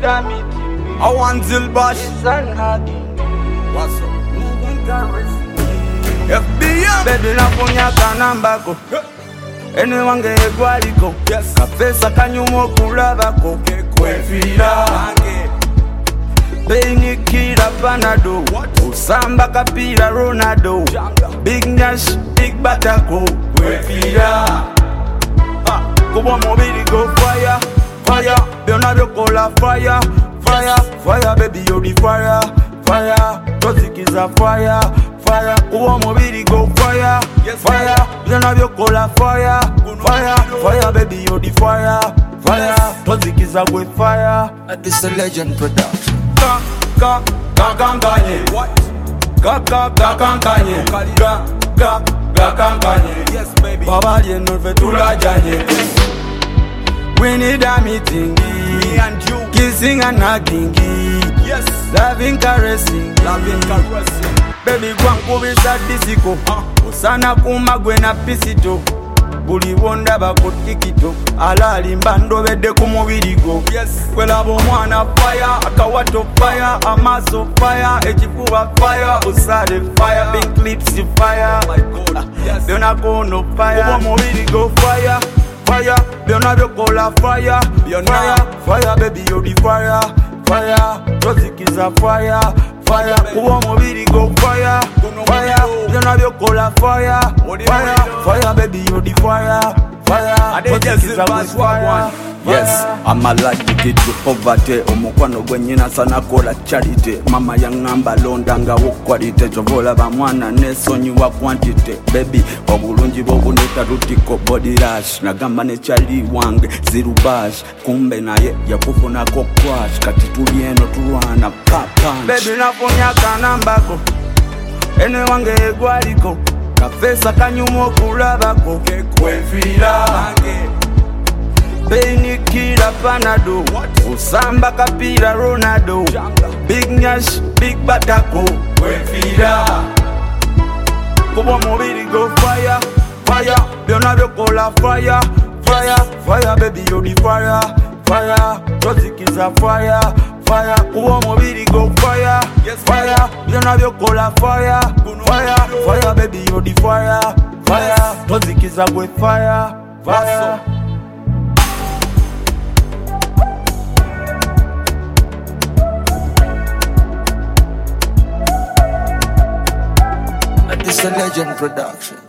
I want Zilbash. What's up? FBM. Baby nafunya kanambako Anyone gwaliko Kafesa kanyumo kulabako Kwefira. Beini kila panado Usamba kapira Ronaldo Big Nash, Big Batako Kwefira. Kubo mobili go fire, fire Byona byokola fire, fire, fire Baby you the fire, fire Tozikiza fire, fire Kubo mobili go fire, fire Byona byokola fire, fire, fire Baby you the fire, fire Tozikiza kwe fire. This a legend production. Kakankanye. What? Kakankanye. Kakankanye. Yes baby. Baba lieno fe Tulajanye. We need a meeting. Me and you. Kissing and hugging. Yes. Loving, caressing. Loving, caressing. Baby gwankubisa disiko Osana kumagwe na pisito Buli wondaba ku tikito Alalimba ndobedde ku mubirigo Yes. Kwelaba omwana fire Akawato fire Amaso fire Ekifuba fire Usade fire Pink lips fire My God. Yes. Byona kono fire Kuba mubirigo fire Fire Byona byokola fire Byona. Fire Fire baby you the fire Fire Tozikiza fire Fire Kuba mubiri go fire Fire Byona byokola fire Fire Fire baby you the fire Fire Tozikiza kwe fire. Yes, I'm allergic to poverty. Omukwano gwenyina sana kola charity. Mama yangamba londa nga quality. Jovola ba mwana nesonyiwa quantity. Baby, obulungi bobuneta rutiko body rush. Nagamba ne chali wange zirubash. Kumbe naye yakufuna ko crash. Kati tulieno tulwana punch. Baby nafunya kanambako Ene wange gwaliko Kafesa kanyumo kulabako Kwefira. Beini kila panado Usamba kapira Ronaldo Big Nash, Big Batako Kwefira. Kubo mobili go fire, fire Byona byokola fire, fire, fire Baby you the fire, fire Tozikiza fire, fire Kubo mobili go fire, fire Byona byokola fire, fire, fire Baby you the fire, fire Tozikiza kwe fire, fire. This a legend production.